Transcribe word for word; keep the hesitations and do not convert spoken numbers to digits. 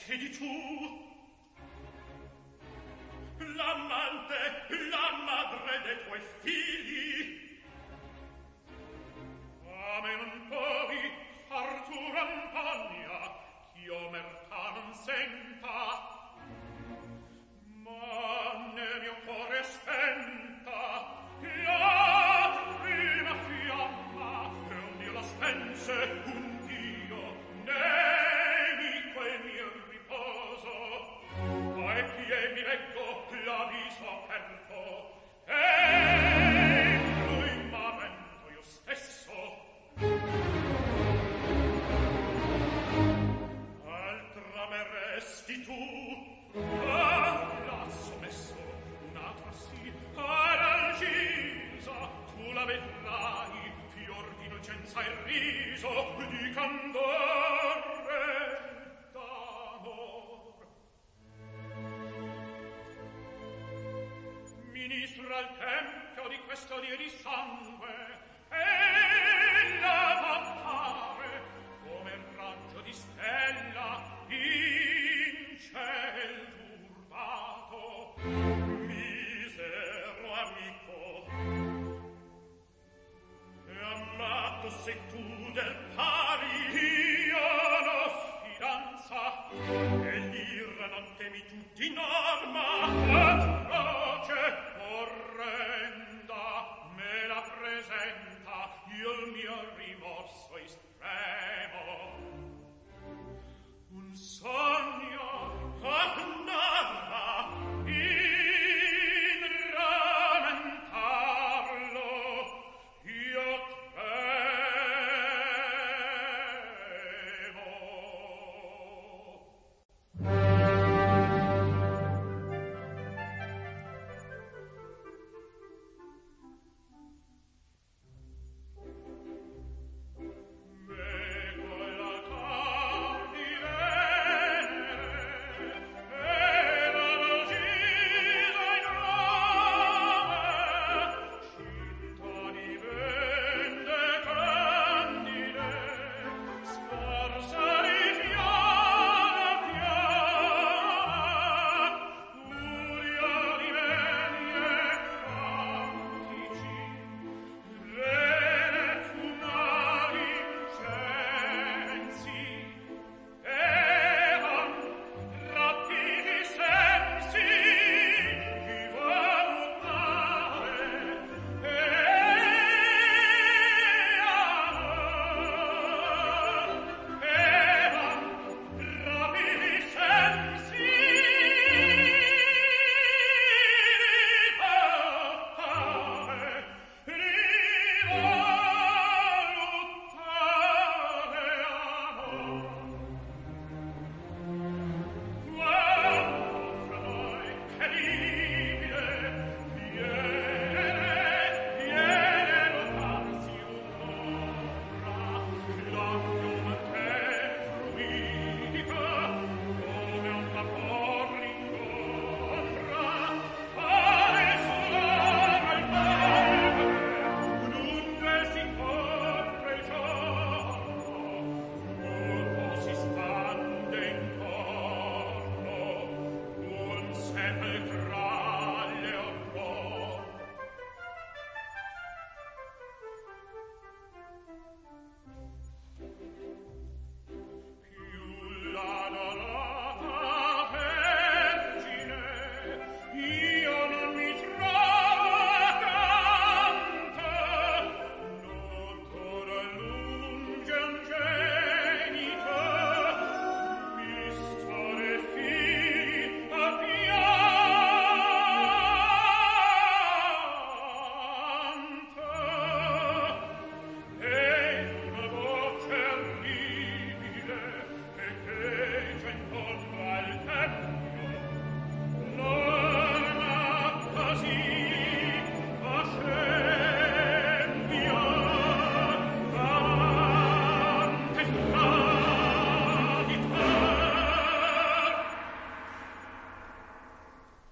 di tu? L'amante, la madre dei tuoi figli. A me non povi far tu rampagna, ch'io mertà non senta, ma nel mio cuore spenta la prima fiamma, e un Dio la spense, un Dio nemico e mio riposo. Ai piedi mi reggo, la viso aperto, e lui m'avento io stesso. Altra me resti tu, a lasso messo, un'altra sì, aralgisa, tu la vedrai, fior di innocenza e riso, di candore d'amor. Ministro al tempio di questo die di sangue, e la